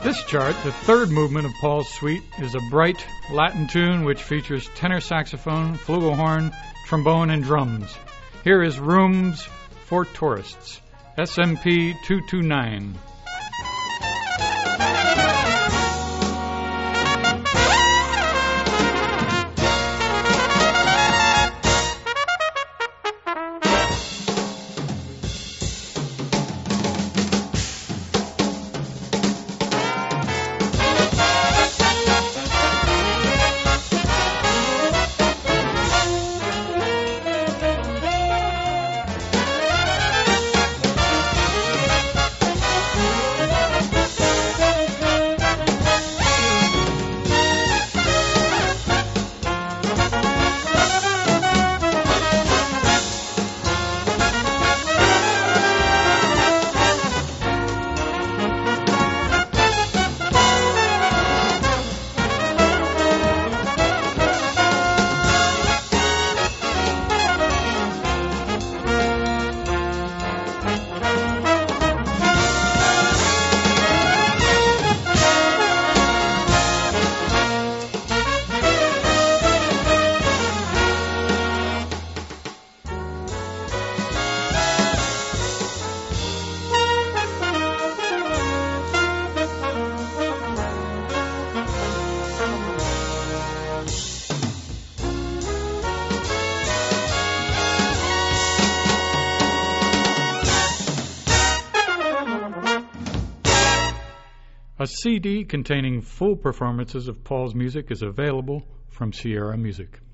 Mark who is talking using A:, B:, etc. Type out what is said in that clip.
A: This chart, the third movement of Paul's suite, is a bright Latin tune which features tenor saxophone, flugelhorn, trombone, and drums. Here is Rooms for Tourists, SMP 229. A CD containing full performances of Paul's music is available from Sierra Music.